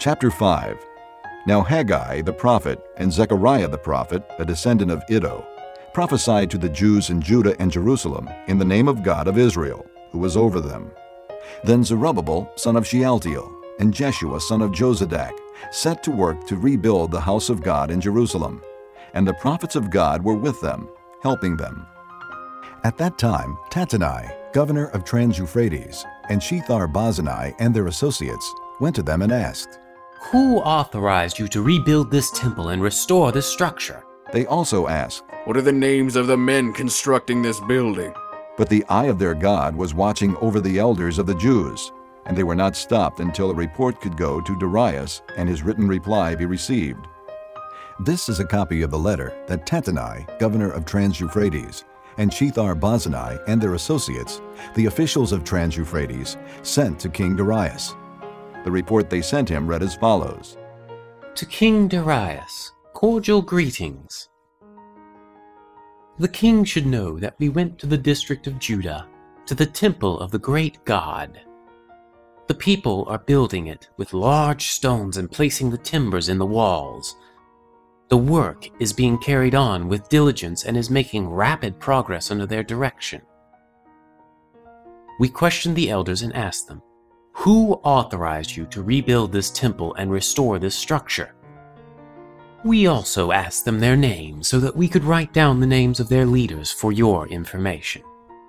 Chapter 5. Now Haggai the prophet and Zechariah the prophet, a descendant of Iddo, prophesied to the Jews in Judah and Jerusalem in the name of God of Israel, who was over them. Then Zerubbabel, son of Shealtiel, and Jeshua, son of Jozadak, set to work to rebuild the house of God in Jerusalem, and the prophets of God were with them, helping them. At that time, Tattenai, governor of Trans-Euphrates, and Shethar-Bozenai and their associates went to them and asked, "Who authorized you to rebuild this temple and restore this structure?" They also asked, "What are the names of the men constructing this building?" but the eye of their God was watching over the elders of the Jews, and they were not stopped until a report could go to Darius and his written reply be received. This is a copy of the letter that Tattenai, governor of Trans-Euphrates, and Shethar-Bozenai and their associates, the officials of Trans-Euphrates, sent to King Darius. The report they sent him read as follows. To King Darius, cordial greetings. The king should know that we went to the district of Judah, to the temple of the great God. The people are building it with large stones and placing the timbers in the walls. The work is being carried on with diligence and is making rapid progress under their direction. We questioned the elders and asked them, "Who authorized you to rebuild this temple and restore this structure?" We also asked them their names so that we could write down the names of their leaders for your information.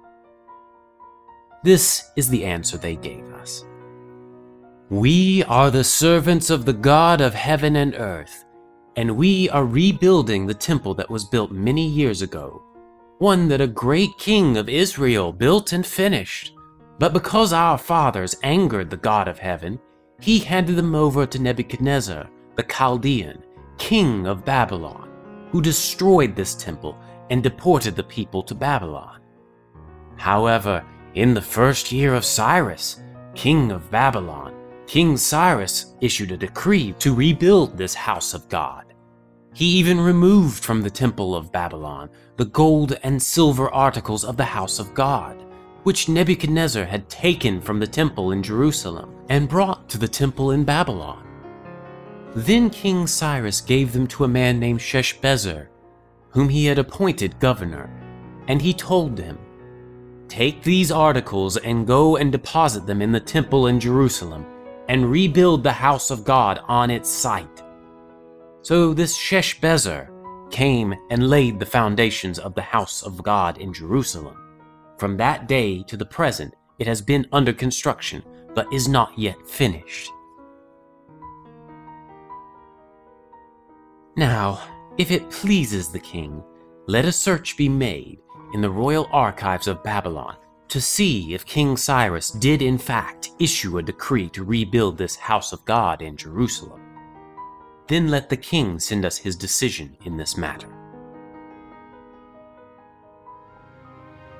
This is the answer they gave us. We are the servants of the God of heaven and earth, and we are rebuilding the temple that was built many years ago, one that a great king of Israel built and finished. But because our fathers angered the God of heaven, he handed them over to Nebuchadnezzar, the Chaldean, king of Babylon, who destroyed this temple and deported the people to Babylon. However, in the first year of Cyrus, king of Babylon, King Cyrus issued a decree to rebuild this house of God. He even removed from the temple of Babylon the gold and silver articles of the house of God, which Nebuchadnezzar had taken from the temple in Jerusalem and brought to the temple in Babylon. Then King Cyrus gave them to a man named Sheshbazzar, whom he had appointed governor, and he told him, "Take these articles and go and deposit them in the temple in Jerusalem, and rebuild the house of God on its site." So this Sheshbazzar came and laid the foundations of the house of God in Jerusalem. From that day to the present, it has been under construction, but is not yet finished. Now, if it pleases the king, let a search be made in the royal archives of Babylon to see if King Cyrus did in fact issue a decree to rebuild this house of God in Jerusalem. Then let the king send us his decision in this matter.